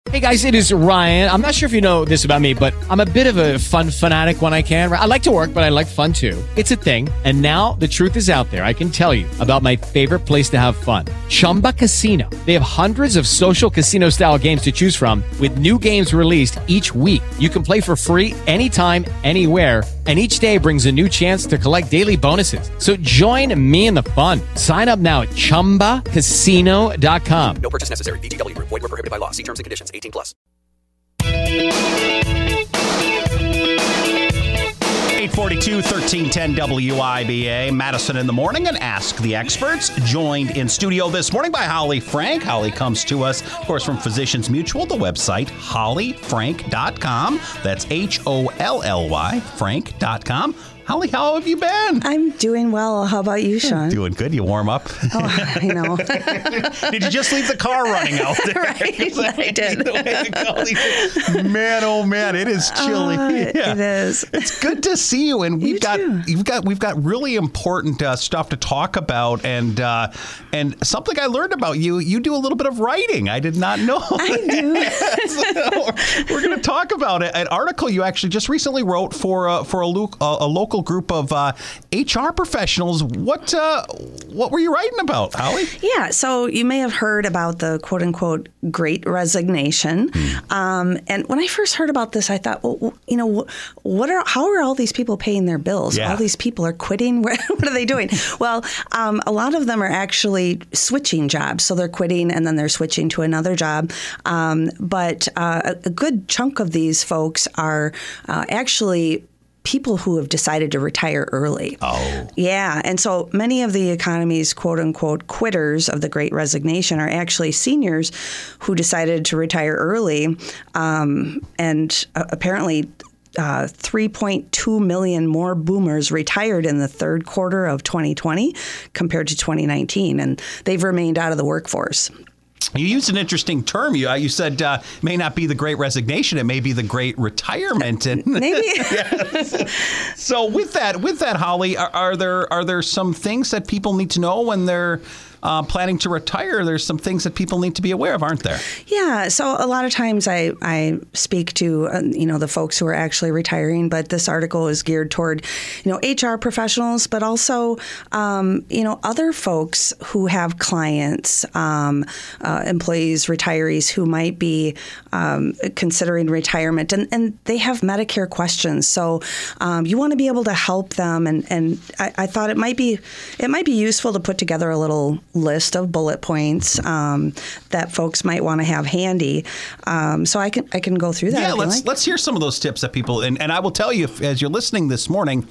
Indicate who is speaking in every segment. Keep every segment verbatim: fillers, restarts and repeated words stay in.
Speaker 1: Hey guys, it is Ryan. I'm not sure if you know this about me, but I'm a bit of a fun fanatic when I can. I like to work, but I like fun too. It's a thing. And now the truth is out there. I can tell you about my favorite place to have fun. Chumba Casino. They have hundreds of social casino style games to choose from with new games released each week. You can play for free anytime, anywhere. And each day brings a new chance to collect daily bonuses. So join me in the fun. Sign up now at chumba casino dot com.
Speaker 2: No purchase necessary. V G W. Void where prohibited by law. See terms and conditions. eighteen plus.
Speaker 3: eight forty-two, thirteen ten W I B A. Madison in the morning and Ask the Experts. Joined in studio this morning by Holly Frank. Holly comes to us, of course, from Physicians Mutual, the website, holly frank dot com. That's H O L L Y, frank dot com. Holly, how have you been?
Speaker 4: I'm doing well. How about you, Sean?
Speaker 3: Doing good. You warm up?
Speaker 4: Oh, I know.
Speaker 3: Did you just leave the car running out there?
Speaker 4: Right, I did.
Speaker 3: Man, oh man, it is chilly.
Speaker 4: Uh,
Speaker 3: yeah.
Speaker 4: It is.
Speaker 3: It's good to see you, and we've
Speaker 4: You
Speaker 3: got
Speaker 4: too.
Speaker 3: you've got we've got really important uh, stuff to talk about, and uh, and something I learned about you. You do a little bit of writing. I did not know.
Speaker 4: I do.
Speaker 3: So we're going to talk about it. An article you actually just recently wrote for uh, for a, lo- a local group of uh, H R professionals. What uh, what were you writing about, Holly?
Speaker 4: Yeah, so you may have heard about the quote unquote Great Resignation. Mm. Um, and when I first heard about this, I thought, well, you know, what are how are all these people paying their bills?
Speaker 3: Yeah.
Speaker 4: All these people are quitting. What are they doing? Well, um, a lot of them are actually switching jobs. So they're quitting and then they're switching to another job. Um, but uh, a, a good chunk of these folks are uh, actually people who have decided to retire early.
Speaker 3: Oh.
Speaker 4: Yeah. And so many of the economy's quote unquote quitters of the Great Resignation are actually seniors who decided to retire early. Um, and uh, apparently uh, three point two million more boomers retired in the third quarter of twenty twenty compared to twenty nineteen. And they've remained out of the workforce.
Speaker 3: You used an interesting term. You uh, you said uh, may not be the Great Resignation, it may be the Great Retirement. And
Speaker 4: Maybe.
Speaker 3: Yes. So with that, with that, Holly, are, are there are there some things that people need to know when they're uh, planning to retire? There's some things that people need to be aware of, aren't there?
Speaker 4: Yeah. So a lot of times I, I speak to, uh, you know, the folks who are actually retiring, but this article is geared toward, you know, H R professionals, but also, um, you know, other folks who have clients, um, uh, employees, retirees who might be um, considering retirement, and, and they have Medicare questions. So um, you want to be able to help them. And, and I, I thought it might be it might be useful to put together a little list of bullet points um, that folks might want to have handy. Um, so I can I can go through that.
Speaker 3: Yeah,
Speaker 4: if you
Speaker 3: let's
Speaker 4: like.
Speaker 3: let's hear some of those tips that people and, and I will tell you if, as you're listening this morning.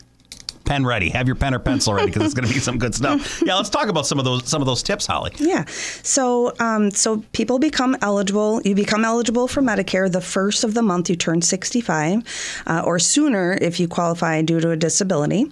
Speaker 3: Pen ready. Have your pen or pencil ready because it's going to be some good stuff. Yeah, let's talk about some of those some of those tips, Holly.
Speaker 4: Yeah. So um, so people become eligible. You become eligible for Medicare the first of the month you turn sixty-five, uh, or sooner if you qualify due to a disability.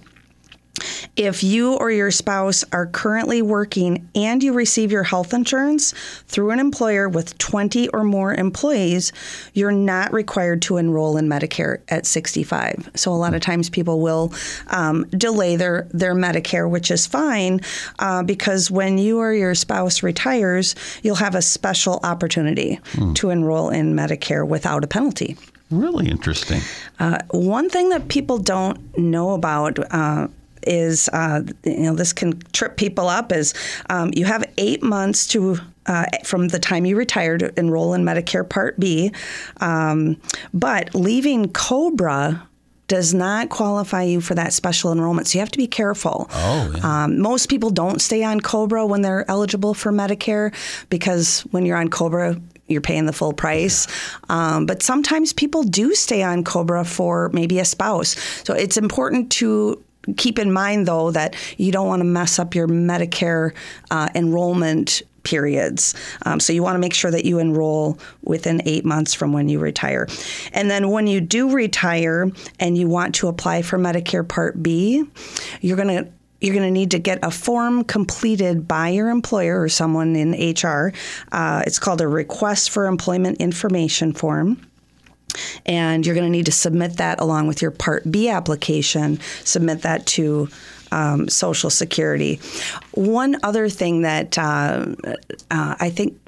Speaker 4: If you or your spouse are currently working and you receive your health insurance through an employer with twenty or more employees, you're not required to enroll in Medicare at sixty-five. So a lot of times people will um, delay their, their Medicare, which is fine uh, because when you or your spouse retires, you'll have a special opportunity mm. to enroll in Medicare without a penalty.
Speaker 3: Really interesting.
Speaker 4: Uh, one thing that people don't know about uh, is, uh, you know, this can trip people up, is um, you have eight months to uh, from the time you retire to enroll in Medicare Part B. Um, but leaving COBRA does not qualify you for that special enrollment. So you have to be careful.
Speaker 3: Oh, yeah.
Speaker 4: Um, most people don't stay on COBRA when they're eligible for Medicare because when you're on COBRA, you're paying the full price. Um, but sometimes people do stay on COBRA for maybe a spouse. So it's important to keep in mind, though, that you don't want to mess up your Medicare uh, enrollment periods. Um, so you want to make sure that you enroll within eight months from when you retire. And then when you do retire and you want to apply for Medicare Part B, you're going to You're going to need to get a form completed by your employer or someone in H R. Uh, it's called a Request for Employment Information form. And you're going to need to submit that along with your Part B application, submit that to um, Social Security. One other thing that uh, uh, I think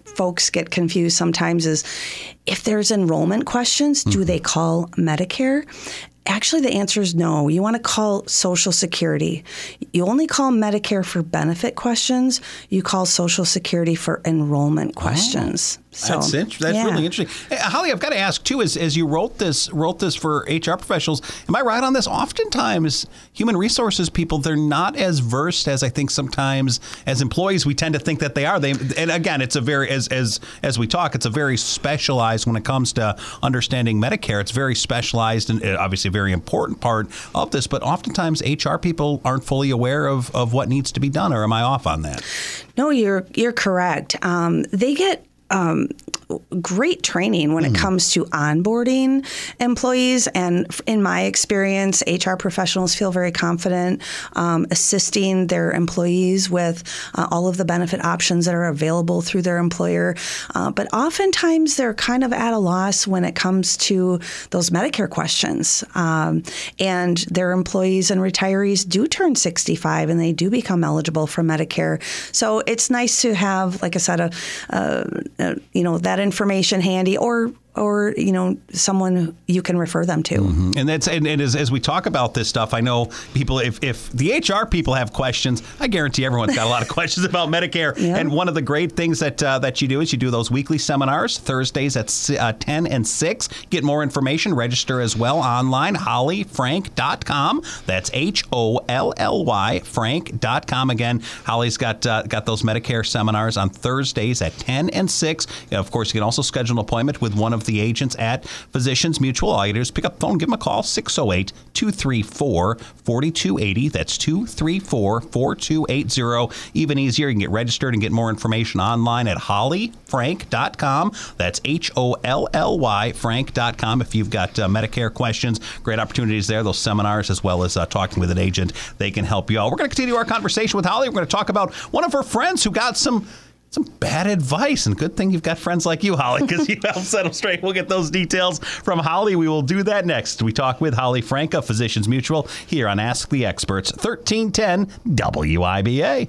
Speaker 4: folks get confused sometimes is if there's enrollment questions, do they call Medicare? Actually, the answer is no. You want to call Social Security. You only call Medicare for benefit questions. You call Social Security for enrollment questions.
Speaker 3: Oh,
Speaker 4: so,
Speaker 3: that's int- that's
Speaker 4: yeah.
Speaker 3: really interesting. Hey, Holly, I've got to ask too. As as you wrote this wrote this for H R professionals, am I right on this? Oftentimes, human resources people, they're not as versed as I think sometimes as employees we tend to think that they are. They and again, it's a very as as as we talk, it's a very specialized when it comes to understanding Medicare. It's very specialized and obviously a very important part of this. But oftentimes, H R people aren't fully aware of of what needs to be done. Or am I off on that?
Speaker 4: No, you're you're correct. Um, they get um, great training when mm-hmm. it comes to onboarding employees. And in my experience, H R professionals feel very confident um, assisting their employees with uh, all of the benefit options that are available through their employer. Uh, but oftentimes they're kind of at a loss when it comes to those Medicare questions. Um, and their employees and retirees do turn sixty-five and they do become eligible for Medicare. So it's nice to have, like I said, a, a, a you know, that information handy, or or, you know, someone you can refer them to.
Speaker 3: Mm-hmm. And that's and, and as, as we talk about this stuff, I know people, if, if the H R people have questions, I guarantee everyone's got a lot of questions about Medicare. Yep. And one of the great things that uh, that you do is you do those weekly seminars, Thursdays at uh, ten and six. Get more information, register as well online, holly frank dot com. That's H O L L Y, frank dot com. Again, Holly's got uh, got those Medicare seminars on Thursdays at ten and six. And of course, you can also schedule an appointment with one of the agents at Physicians Mutual. All you do is pick up the phone, give them a call, six oh eight, two three four, four two eight oh. That's two three four, four two eight oh. Even easier, you can get registered and get more information online at holly frank dot com. That's H O L L Y, frank dot com. If you've got uh, Medicare questions, great opportunities there, those seminars, as well as uh, talking with an agent. They can help you out. We're going to continue our conversation with Holly. We're going to talk about one of her friends who got some Some bad advice, and good thing you've got friends like you, Holly, because you help set them straight. We'll get those details from Holly. We will do that next. We talk with Holly Frank of Physicians Mutual here on Ask the Experts, thirteen ten W I B A.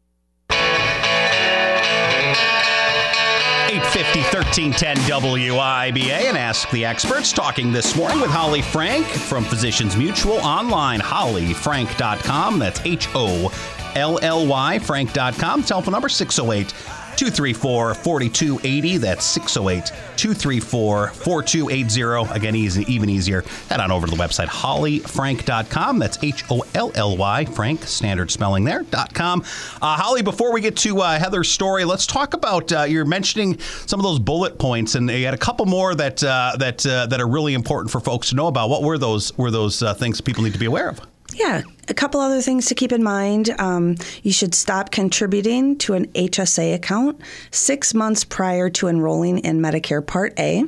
Speaker 3: eight fifty, thirteen ten W I B A and Ask the Experts. Talking this morning with Holly Frank from Physicians Mutual. Online, holly frank dot com. That's H O L L Y, frank dot com. Telephone number six oh eight, two three four, four two eight oh. That's six oh eight, two three four, four two eight oh. Again, easy, even easier. Head on over to the website, holly frank dot com. That's H O L L Y, Frank, standard spelling there, dot com. Uh, Holly, before we get to uh, Heather's story, let's talk about, uh, you're mentioning some of those bullet points, and you had a couple more that uh, that uh, that are really important for folks to know about. What were those, were those uh, things people need to be aware of?
Speaker 4: Yeah, a couple other things to keep in mind. Um, you should stop contributing to an H S A account six months prior to enrolling in Medicare Part A.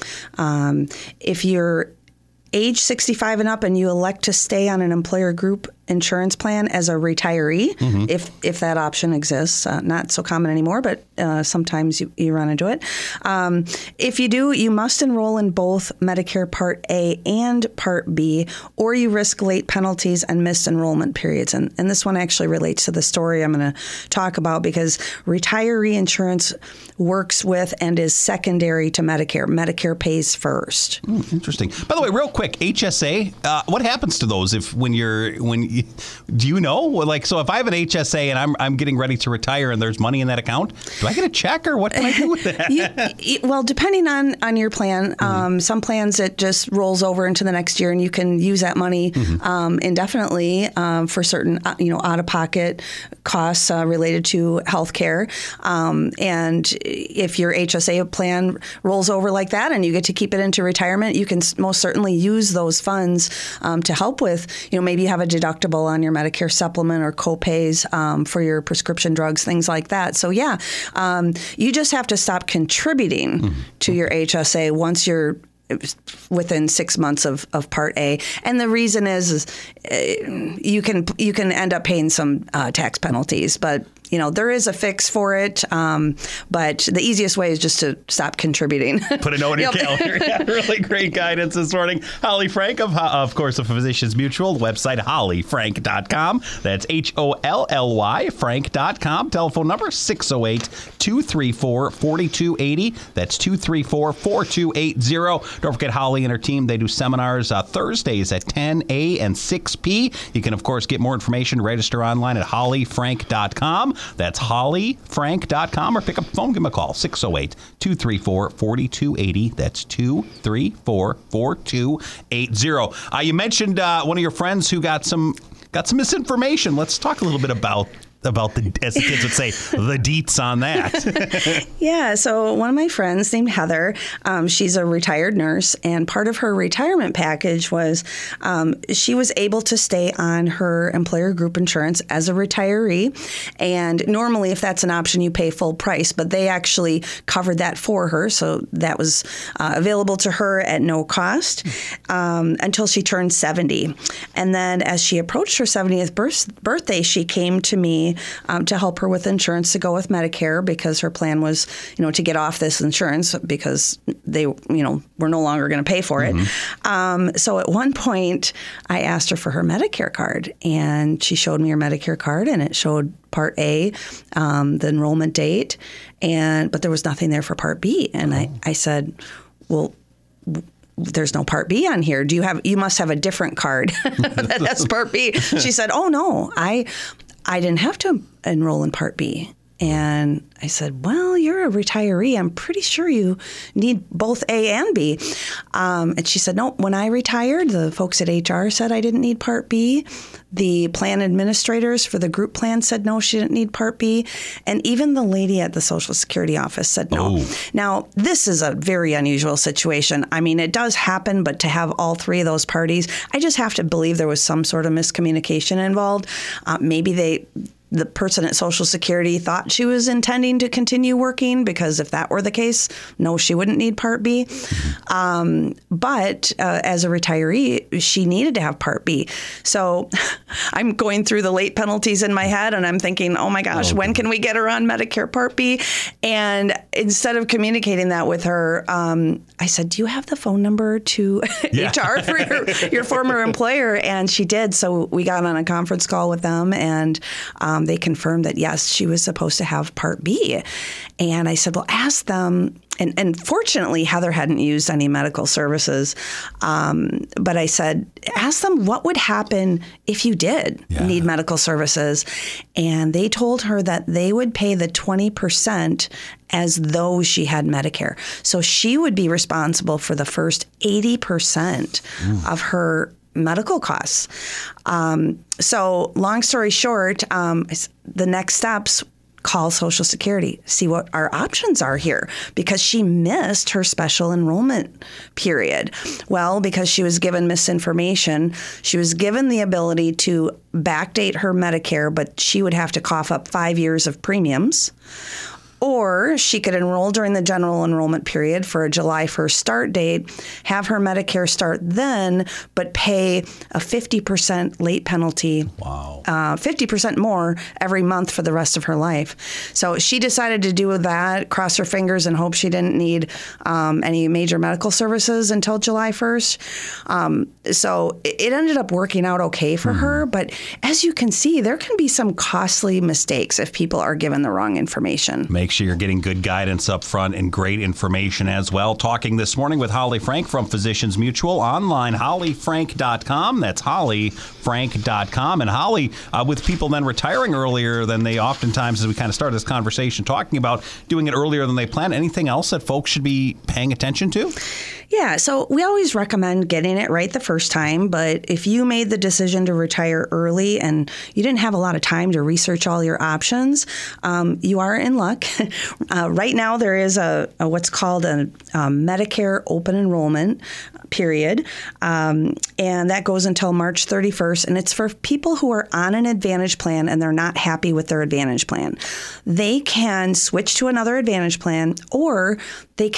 Speaker 4: Um, if you're age sixty-five and up and you elect to stay on an employer group insurance plan as a retiree, mm-hmm. if if that option exists. Uh, not so common anymore, but uh, sometimes you, you run into it. Um, if you do, you must enroll in both Medicare Part A and Part B, or you risk late penalties and missed enrollment periods. And, and this one actually relates to the story I'm going to talk about, because retiree insurance works with and is secondary to Medicare. Medicare pays first.
Speaker 3: Mm, interesting. By the way, real quick, H S A, uh, what happens to those if when you're when you, do you know? Like, so if I have an H S A and I'm I'm getting ready to retire and there's money in that account, do I get a check, or what can I do with that?
Speaker 4: you, you, well, depending on, on your plan, mm-hmm. um, some plans it just rolls over into the next year and you can use that money mm-hmm. um, indefinitely um, for certain uh, you know out of pocket costs uh, related to health care. Um, and if your H S A plan rolls over like that and you get to keep it into retirement, you can most certainly use those funds um, to help with, you know, maybe you have a deductible on your Medicare supplement or co-pays um, for your prescription drugs, things like that. So yeah, um, you just have to stop contributing mm-hmm. to your H S A once you're within six months of, of Part A. And the reason is, is uh, you can you can end up paying some uh, tax penalties, but you know, there is a fix for it, um, but the easiest way is just to stop contributing.
Speaker 3: Put a note in your calendar. Yeah, really great guidance this morning. Holly Frank, of, of course, of Physicians Mutual, website holly frank dot com. That's H O L L Y, frank dot com. Telephone number six oh eight, two three four, four two eight zero. That's two three four, four two eight zero. Don't forget Holly and her team. They do seminars uh, Thursdays at ten a and six p. You can, of course, get more information. Register online at holly frank dot com. That's holly frank dot com, or pick up the phone, give them a call, six oh eight, two three four, four two eight zero. That's two three four, four two eight zero. Uh, you mentioned uh, one of your friends who got some got some misinformation. Let's talk a little bit about about the, as the kids would say, the deets on that.
Speaker 4: Yeah, so one of my friends named Heather, um, she's a retired nurse, and part of her retirement package was um, she was able to stay on her employer group insurance as a retiree. And normally, if that's an option, you pay full price, but they actually covered that for her. So that was uh, available to her at no cost um, until she turned seventy. And then as she approached her seventieth birth- birthday, she came to me Um, to help her with insurance to go with Medicare, because her plan was, you know, to get off this insurance because they, you know, were no longer going to pay for it. Mm-hmm. Um, so at one point, I asked her for her Medicare card, and she showed me her Medicare card, and it showed Part A, um, the enrollment date, and but there was nothing there for Part B. And oh. I, I said, well, there's no Part B on here. Do you have? You must have a different card that has Part B. She said, oh no, I. I didn't have to enroll in Part B. And I said, well, you're a retiree. I'm pretty sure you need both A and B. Um, and she said, no, when I retired, the folks at H R said I didn't need Part B. The plan administrators for the group plan said no, she didn't need Part B. And even the lady at the Social Security office said no. Oh. Now, this is a very unusual situation. I mean, it does happen, but to have all three of those parties, I just have to believe there was some sort of miscommunication involved. Uh, maybe they... The person at Social Security thought she was intending to continue working, because if that were the case, no, she wouldn't need Part B. Um, but uh, as a retiree, she needed to have Part B. So I'm going through the late penalties in my head, and I'm thinking, oh my gosh, oh, when can we get her on Medicare Part B? And instead of communicating that with her, um, I said, do you have the phone number to yeah. H R for your, your former employer? And she did. So we got on a conference call with them, and um, they confirmed that, yes, she was supposed to have Part B. And I said, well, ask them. And, and fortunately, Heather hadn't used any medical services. Um, but I said, ask them what would happen if you did yeah. need medical services. And they told her that they would pay the twenty percent as though she had Medicare. So she would be responsible for the first eighty percent mm. of her medical costs. Um, so long story short, um, the next steps, call Social Security, see what our options are here, because she missed her special enrollment period. Well, because she was given misinformation, she was given the ability to backdate her Medicare, but she would have to cough up five years of premiums. Or she could enroll during the general enrollment period for a July first start date, have her Medicare start then, but pay a fifty percent late penalty, wow. uh, fifty percent more every month for the rest of her life. So she decided to do that, cross her fingers and hope she didn't need um, any major medical services until July first. Um, so it ended up working out okay for mm-hmm. her. But as you can see, there can be some costly mistakes if people are given the wrong information.
Speaker 3: Make sure you're getting good guidance up front and great information as well. Talking this morning with Holly Frank from Physicians Mutual, online, holly frank dot com. That's holly frank dot com. And Holly, uh, with people then retiring earlier than they oftentimes, as we kind of started this conversation, talking about doing it earlier than they plan, anything else that folks should be paying attention to?
Speaker 4: Yeah, so we always recommend getting it right the first time, but if you made the decision to retire early and you didn't have a lot of time to research all your options, um, you are in luck. uh, right now, there is a, a what's called a, a Medicare open enrollment period, um, and that goes until March thirty-first, and it's for people who are on an Advantage plan and they're not happy with their Advantage plan. They can switch to another Advantage plan, or they can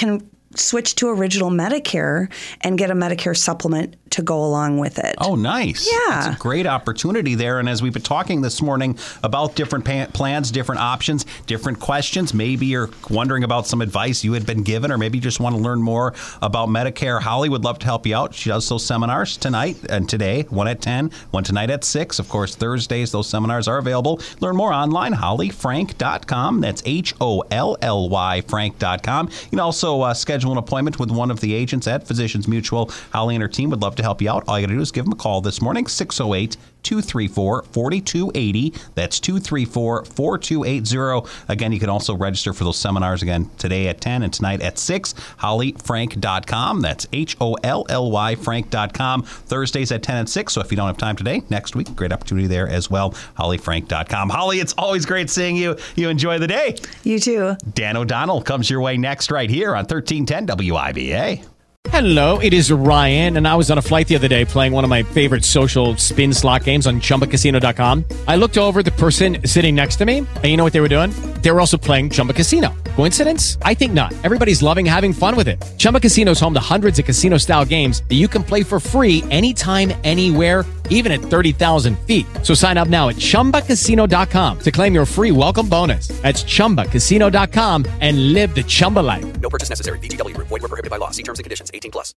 Speaker 4: switch to Original Medicare and get a Medicare supplement to go along with it.
Speaker 3: Oh, nice.
Speaker 4: Yeah.
Speaker 3: That's a great opportunity there. And as we've been talking this morning about different pa- plans, different options, different questions, maybe you're wondering about some advice you had been given, or maybe you just want to learn more about Medicare. Holly would love to help you out. She does those seminars tonight and today, one at ten, one tonight at six. Of course, Thursdays, those seminars are available. Learn more online, holly frank dot com. That's H O L L Y Frank dot com. You can also uh, schedule an appointment with one of the agents at Physicians Mutual. Holly and her team would love to help you out. All you got to do is give them a call this morning, six oh eight, two three four, four two eight oh. That's two three four, four two eight oh. Again, you can also register for those seminars again today at ten and tonight at six. holly frank dot com. That's H O L L Y Frank dot com. Thursdays at ten and six. So if you don't have time today, next week, great opportunity there as well. holly frank dot com. Holly, it's always great seeing you. You enjoy the day.
Speaker 4: You too.
Speaker 3: Dan O'Donnell comes your way next right here on thirteen ten W I B A.
Speaker 1: Hello, it is Ryan, and I was on a flight the other day playing one of my favorite social spin slot games on Chumba Casino dot com. I looked over at the person sitting next to me, and you know what they were doing? They were also playing Chumba Casino. Coincidence? I think not. Everybody's loving having fun with it. Chumba Casino is home to hundreds of casino-style games that you can play for free anytime, anywhere, even at thirty thousand feet. So sign up now at Chumba Casino dot com to claim your free welcome bonus. That's Chumba Casino dot com and live the Chumba life.
Speaker 2: No purchase necessary. V G W. Void where prohibited by law. See terms and conditions. eighteen plus.